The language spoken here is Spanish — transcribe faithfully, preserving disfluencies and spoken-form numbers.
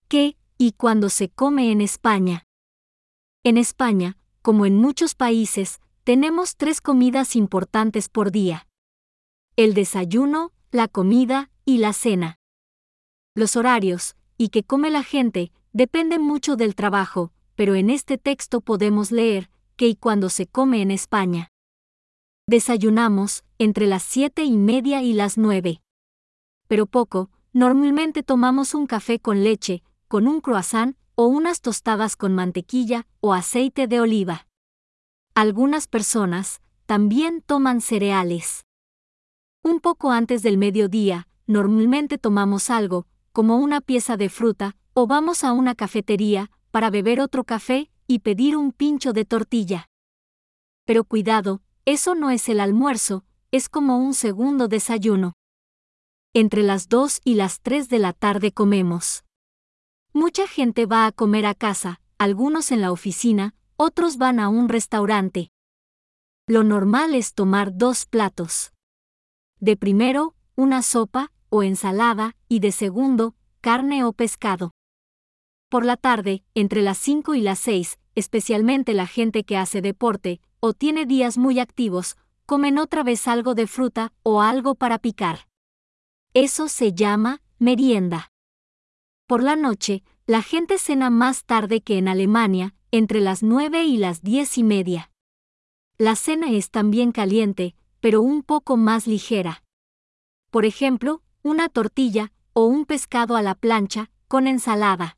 ¿Qué y cuándo se come en España? En España, como en muchos países, tenemos tres comidas importantes por día: el desayuno, la comida y la cena. Los horarios, y qué come la gente, dependen mucho del trabajo, pero en este texto podemos leer qué y cuándo se come en España. Desayunamos entre las siete y media y las nueve. Pero poco, normalmente tomamos un café con leche, con un croissant o unas tostadas con mantequilla o aceite de oliva. Algunas personas también toman cereales. Un poco antes del mediodía, normalmente tomamos algo, como una pieza de fruta, o vamos a una cafetería para beber otro café y pedir un pincho de tortilla. Pero cuidado, eso no es el almuerzo, es como un segundo desayuno. Entre las dos y las tres de la tarde comemos. Mucha gente va a comer a casa, algunos en la oficina, otros van a un restaurante. Lo normal es tomar dos platos. De primero, una sopa o ensalada, y de segundo, carne o pescado. Por la tarde, entre las cinco y las seis, especialmente la gente que hace deporte o tiene días muy activos, comen otra vez algo de fruta o algo para picar. Eso se llama merienda. Por la noche, la gente cena más tarde que en Alemania, entre las nueve y las diez y media. La cena es también caliente, pero un poco más ligera. Por ejemplo, una tortilla o un pescado a la plancha, con ensalada.